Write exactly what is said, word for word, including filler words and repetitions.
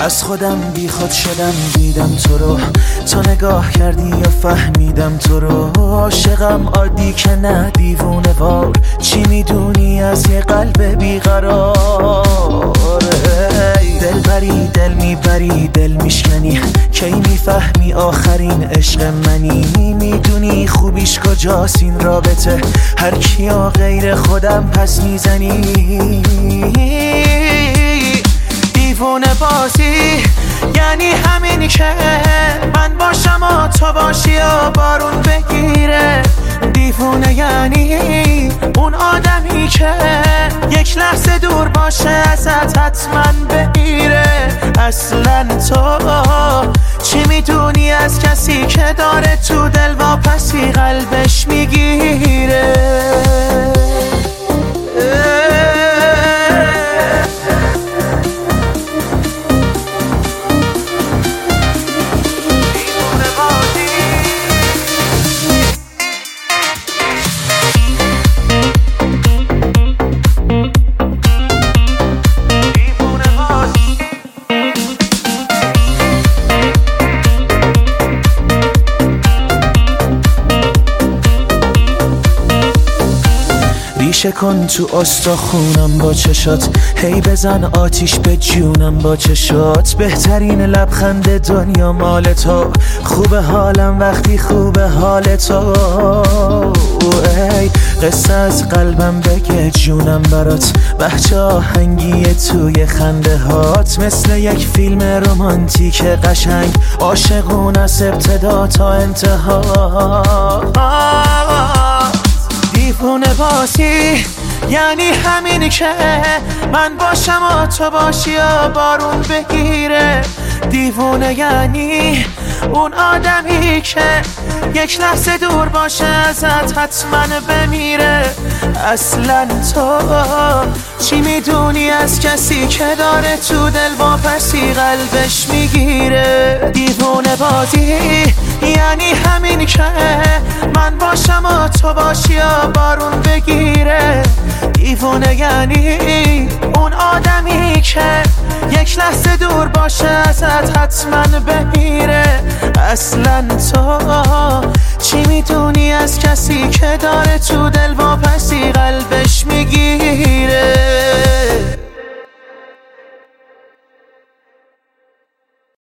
از خودم بی خود شدم دیدم تو رو، تو نگاه کردی یا فهمیدم تو رو. عاشقم عادی که نه دیوونه وار، چی میدونی از یه قلب بیقرار؟ دل بری دل میبری دل میشکنی، کی میفهمی آخرین عشق منی؟ میدونی خوبیش کجاست این رابطه، هر کیا غیر خودم پس میزنی. دیوونه بازی یعنی همینی که من باشم و تو باشی و بارون بگیره. دیوونه یعنی اون آدمی که یک لحظه دور باشه ازت حتما بمیره. اصلا تو چی میدونی از کسی که داره تو دل واپسی قلبش میگیره؟ ریشه کن تو استخونم با چشات، هی بزن آتیش به جونم با چشات. بهترین لبخند دنیا مال تو، خوب حالم وقتی خوب حال تو. ای قصه از قلبم بگه جونم برات، بچه آهنگی توی خنده هات. مثل یک فیلم رمانتیک قشنگ، عاشقون از ابتدا تا انتها. دیوونه بازی یعنی همینی که من باشم و تو باشی و بارون بگیره. دیوونه یعنی اون آدمی که یک لحظه دور باشه ازت حتما بمیره. اصلا تو چی میدونی از کسی که داره تو دل واپسی قلبش میگیره؟ دیوونه بازی یعنی همینی که من باشم و تو باشی و بارون بگیره. دیوونه یعنی اون آدمی که یک لحظه دور باشه ازت حتما بمیره. اصلا تو چی میدونی از کسی که داره تو دل واپسی